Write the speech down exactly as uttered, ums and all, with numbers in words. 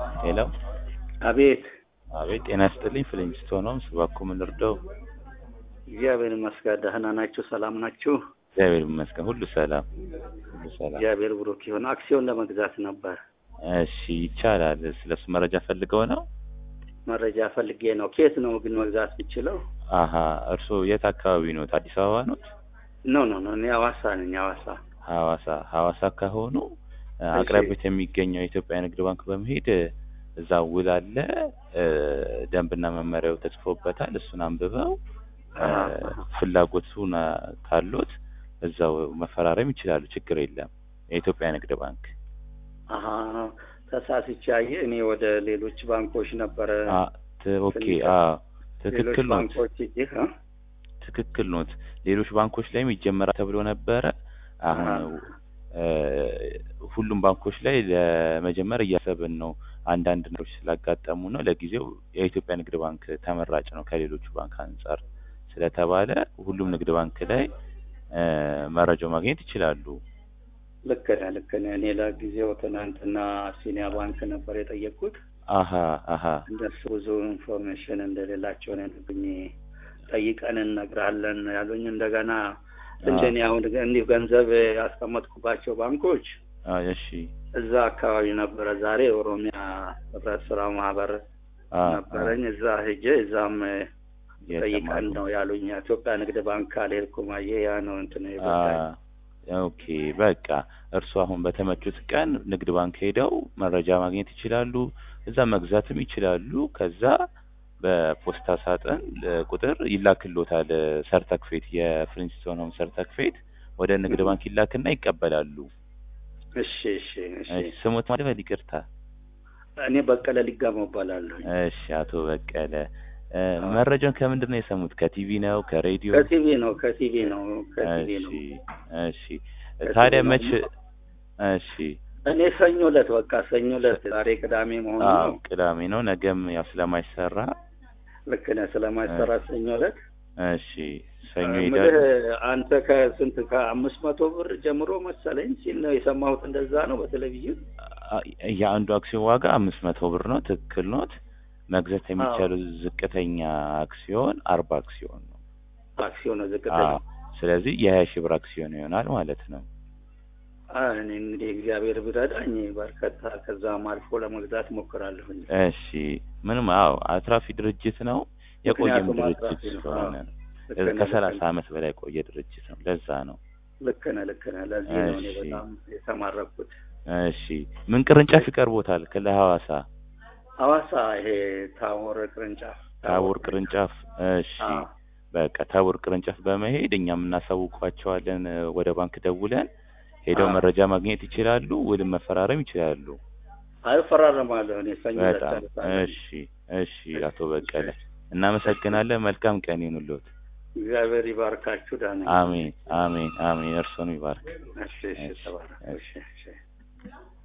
ሄሎ አቤት አቤት ጤና ይስጥልኝ ፍሊንስቶን ነው ስባኩ ምን ልርዳው? እግዚአብሔር ይመስገን ደህና ናችሁ ሰላም ናችሁ? እግዚአብሔር ይመስገን ሁሉ ሰላም ሁሉ ሰላም። እግዚአብሔር ብሩክ ይሁን። አክሲዮን ለመግዛት ነበር። እሺ ይቻላል። ስለሱ መረጃ ፈልገው ነው? መረጃ ፈልጌ ነው። ከየት ነው ግን መግዛት የምችለው? አሃ እርሶ የት አካባቢ ነው? አዲስ አበባ ነው? ኖ ኖ ኖ እኔ ሐዋሳ ነኝ። ሐዋሳ ሐዋሳ ሐዋሳ ከሆኑ አቅራቢያት የሚገኘው የኢትዮጵያ ንግድ ባንክ በመሄድ እዛ ውል አለ ደንብና መመሪያው ተጽፎበታል። እሱን አንብበው ፍላጎቱን ካሉት እዛው መፈራረም ይችላሉ። ችግር የለም። የኢትዮጵያ ንግድ ባንክ አሃ ተሳስቼ አየ እኔ ወደ ሌሎች ባንኮች ነበር። አ ኦኬ አ ትክክል ነው። ባንኮች ይህ ትክክል ነው። ሌሎች ባንኮች ላይም ይጀመራል ተብሎ ነበር። አሁን ሁሉም ባንኮች ላይ ለመጀመር እያሰብን ነው። አንዳንድ ነገሮች ስላጋጠሙ ነው። ለጊዜው የኢትዮጵያ ንግድ ባንክ ተመራጭ ነው ከሌሎቹ ባንክ አንፃር ስለተባለ ሁሉም ንግድ ባንክ ላይ መረጃው ማግኘት ይችላሉ። ልክ ነህ ልክ ነህ። እኔ ለጊዜው ትናንትና ሲኒያ ባንክ ነበር የጠየቅኩት። አሃ አሃ እንደሱ ብዙ ኢንፎርሜሽን እንደሌላቸው ነው እንግዲህ ጠይቀን እነግራለን ያሉኝ። እንደገና እንደኔ አሁን እንዲሁ ገንዘብ ያስቀመጥኩባቸው ባንኮች አዎ እሺ እዛ አካባቢ ነበረ። ዛሬ ኦሮሚያ ህብረት ስራ ማህበር ነበረኝ። እዛ ሄጄ እዛም ጠይቀን ነው ያሉኝ። ኢትዮጵያ ንግድ ባንክ አልሄድኩም። አየህ ያ ነው እንትን ይበቃል። ኦኬ በቃ እርሱ አሁን በተመቹት ቀን ንግድ ባንክ ሄደው መረጃ ማግኘት ይችላሉ። እዛ መግዛትም ይችላሉ። ከዛ በፖስታ ሳጥን ቁጥር ይላክልዎታል። ሰርተክፌት የፍሊንስቶን ሆም ሰርተክፌት ወደ ንግድ ባንክ ይላክና ይቀበላሉ። እሺ እሺ እሺ ስሙት ማለት ይቅርታ። እኔ በቀለ ሊጋማ እባላለሁ። እሺ አቶ በቀለ መረጃውን ከምንድን ነው የሰሙት? ከቲቪ ነው ከሬዲዮ? ከቲቪ ነው ከቲቪ ነው ከቲቪ ነው። እሺ ታዲያ መች እሺ እኔ ሰኞ ዕለት በቃ ሰኞ ዕለት ዛሬ ቅዳሜ መሆኑ ነው። አዎ ቅዳሜ ነው። ነገም ያው ስለማይሰራ ልክ ነህ ስለማይሰራ ሰኞ ዕለት እሺ ሰኞ ይላል። አንተ ከስንት ከአምስት መቶ ብር ጀምሮ መሰለኝ ሲል ነው የሰማሁት። እንደዛ ነው በቴሌቪዥን። የአንዱ አክሲዮን ዋጋ አምስት መቶ ብር ነው። ትክክል ነው። መግዛት የሚቻለው ዝቅተኛ አክሲዮን አርባ አክሲዮን ነው። አክሲዮን ዝቅተኛ። ስለዚህ የሀያ ሺህ ብር አክሲዮን ይሆናል ማለት ነው። እኔ እንግዲህ እግዚአብሔር ቢረዳኝ በርከታ ከዛም አልፎ ለመግዛት ሞክራለሁ። እሺ ምንም አዎ አትራፊ ድርጅት ነው። የቆየም ድርጅት ስለሆነ ከሰላሳ ዓመት በላይ ቆየ ድርጅት ነው። ለዛ ነው። ልክ ነህ ልክ ነህ። ለዚህ ነው እኔ በጣም የተማረኩት። እሺ ምን ቅርንጫፍ ይቀርቦታል ለሐዋሳ? ሐዋሳ ይሄ ታቦር ቅርንጫፍ ታቦር ቅርንጫፍ። እሺ በቃ ታቦር ቅርንጫፍ በመሄድ እኛም እናሳውቋቸዋለን። ወደ ባንክ ደውለን ሄደው መረጃ ማግኘት ይችላሉ። ውልም መፈራረም ይችላሉ። አይ ፈራረማለሁ እኔ ሰኞ ዕለት። እሺ እሺ አቶ በቀለ እናመሰግናለን። መልካም ቀን ይሁንልዎት። እግዚአብሔር ይባርካችሁ። ዳን አሜን አሜን አሜን። እርሶን ይባርክ። እሺ እሺ ተባረክ። እሺ እሺ